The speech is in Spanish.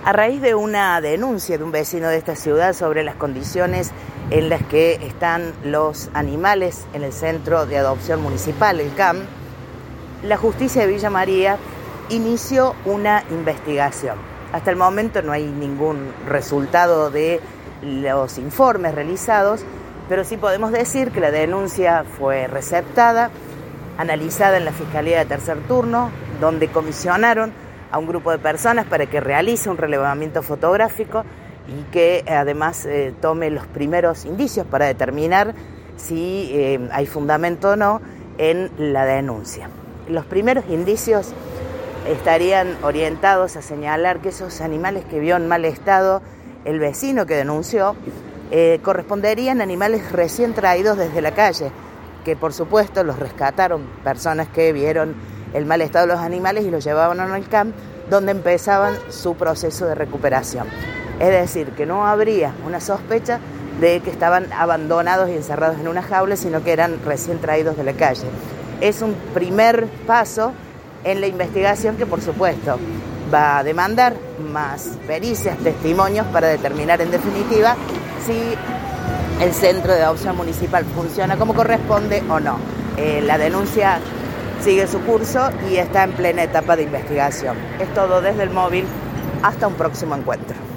A raíz de una denuncia de un vecino de esta ciudad sobre las condiciones en las que están los animales en el centro de adopción municipal, el CAM, la justicia de Villa María inició una investigación. Hasta el momento no hay ningún resultado de los informes realizados, pero sí podemos decir que la denuncia fue receptada, analizada en la Fiscalía de Tercer Turno, donde comisionaron a un grupo de personas para que realice un relevamiento fotográfico y que además tome los primeros indicios para determinar si hay fundamento o no en la denuncia. Los primeros indicios estarían orientados a señalar que esos animales que vio en mal estado el vecino que denunció corresponderían a animales recién traídos desde la calle, que por supuesto los rescataron personas que vieron el mal estado de los animales y los llevaban al CAM, donde empezaban su proceso de recuperación. Es decir, que no habría una sospecha de que estaban abandonados y encerrados en una jaula, sino que eran recién traídos de la calle. Es un primer paso en la investigación que, por supuesto, va a demandar más pericias, testimonios para determinar en definitiva si el centro de adopción municipal funciona como corresponde o no. La denuncia sigue su curso y está en plena etapa de investigación. Es todo desde el móvil. Hasta un próximo encuentro.